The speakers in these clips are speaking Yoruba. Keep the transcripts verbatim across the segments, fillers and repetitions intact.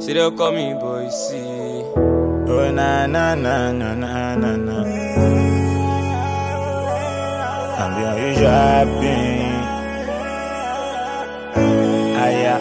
See they call me boy, see. Oh na na na na na na na. I'm the usual being. Aya.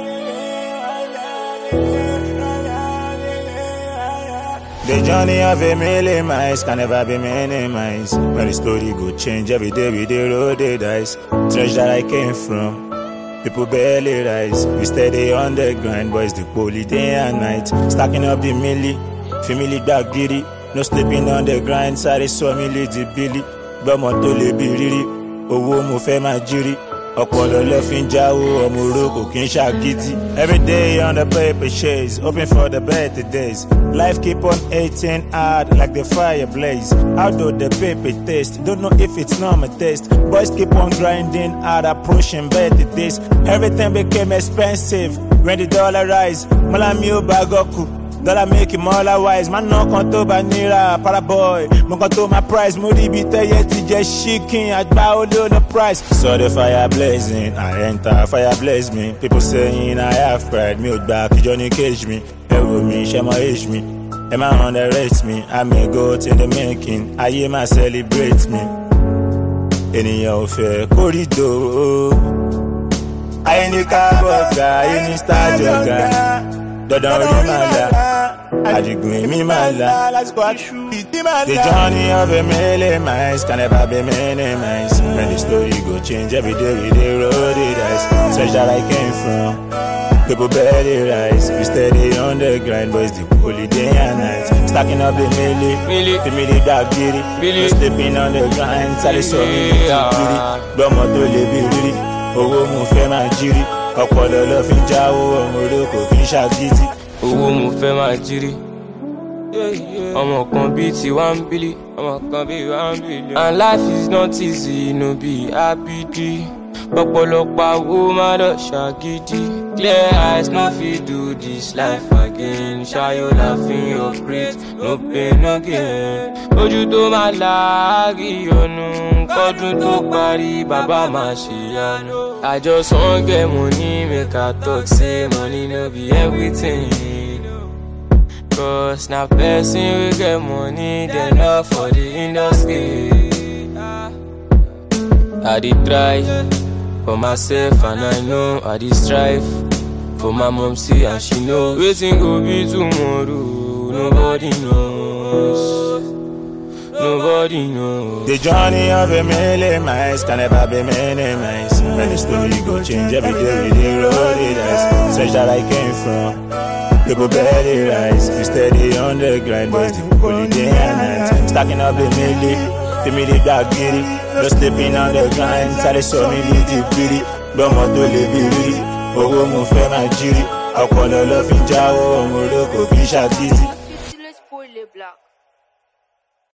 The journey of a million miles can never be minimized. When the story go change every day, we dey roll the dice. Treasure that I came from, people barely rise. We steady on the grind, boys the poly day and night. Stacking up the milli, family back giddy. No sleeping on the grind, sorry so me lead the billy. Gbọ́mọ tó lè bí rírí, owó mo fẹ́ máa jírí. Ọpọlọ ló fi ń jáwó, ọmọ orókò kì í ṣàgídí. Every day on the paper chase, hoping for the better days. Life keep on hating hard like the fire blaze. How do the paper taste? Don't know if it's not my taste. Boys keep on grinding hard, approaching better days. Everything became expensive when the dollar rise. Mọ́lá mi ò bá gọ́kù. Dollar make him all wise, man no konto banira, para boy. Mo konto my price, mo ribi teye ti je shaking, agba olo no price. Saw the fire blazing, I enter, fire blaze me. People saying I have pride, me gba ki Johnny cage me. Ewo mi, she ma age me. Em I underrate me, I may go to the making. Ayé ma celebrate me. Ènìyàn ò fẹ́ kórìdò. Ayé ní kábọ̀gà, ayé ní star jọ̀gà. Dodan rí màlá, àdìgún èmi màlá. The journey of a million miles can never be minimized. When the story go change every day, we dey roll the dice. Search that I came from, people barely rise. We steady on the grind, boys the holy day and night. Stacking up the milli, Milli, the milli that giddy. Milli, No sleeping on the grind, sáré sọ mi ní tìbírí. Gbọ́mọ tó lè bí rírí, owó mo fẹ́ máa jírí. Ọpọlọ ló fi ń jáwó, ọmọ orókò kì í ṣàgídí. Owó mo fẹ́ máa jírí. Ọmọ kan bíi ti one billion, ọmọ kan bíi one billion. And life is not easy, no be happy. Ọ̀pọ̀lọpọ̀ owó máa lọ ṣàgídí. Clear eyes no fit do this life again. Ṣayọ̀ láàfin your great, no pain no gain. Ojú tó máa láàárí ọ̀nù, kọ́dún tó parí bàbá máa ṣèyanu. I just wan get money, make I talk say money no be everything. Cause na person wey get money, dem not for the industry. I dey try for myself and I know I dey strive for my mom see and she know wetin go be tomorrow. Nobody knows, nobody knows. The journey of a million miles can never be minimized. When the story go change every day, we dey roll the dice. Search that I came from, people barely rise. We steady on the grind, boys the holy day and night. Stacking up the milli, the milli that giddy. No sleeping on the grind, sáré sọ mi ní tìbírí. Gbọ́mọ tó lè bí rírí, owó mo fẹ́ máa jírí. Ọpọlọ ló fi ń jáwó, ọmọ orókò kì í ṣàgídí. Let's pull the block.